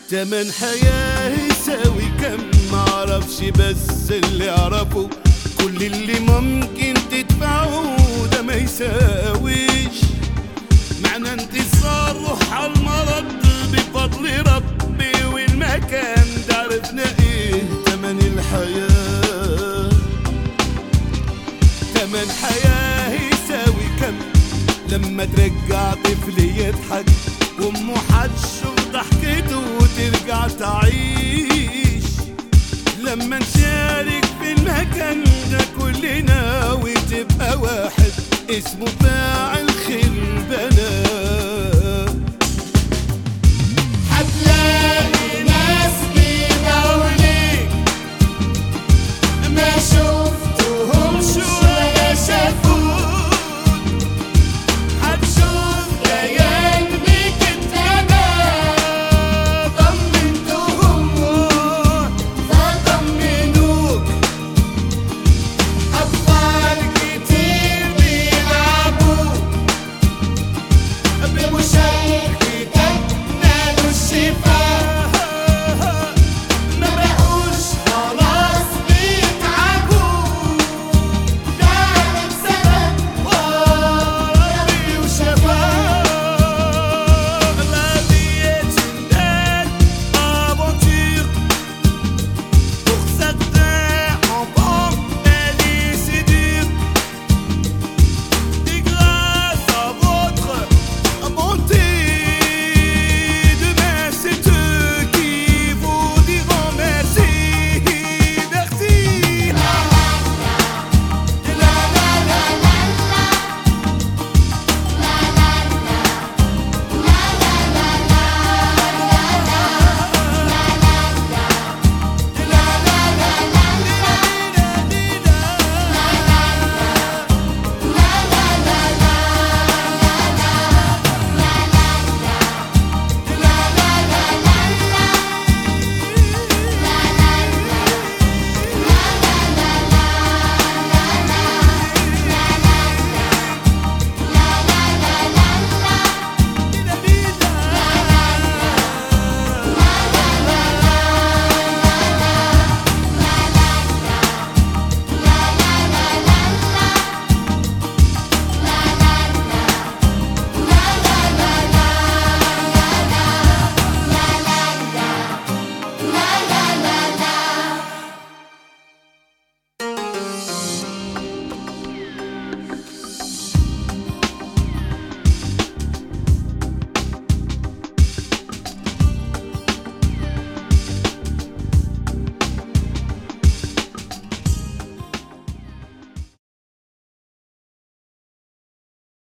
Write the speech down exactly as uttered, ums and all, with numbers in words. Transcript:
تمن حياة يساوي كم معرفش، بس اللي يعرفه كل اللي ممكن تدفعه ده ما يساويش معنى انتصار روح المرض بفضل ربي، والمكان ده عرفنا ايه تمن الحياة. تمن حياة يساوي كم لما ترجع طفل يضحك وامه هتشوف ضحكته وترجع تعيش، لما نشارك في المكان ده كلنا وتبقى واحد اسمه فاعل خير.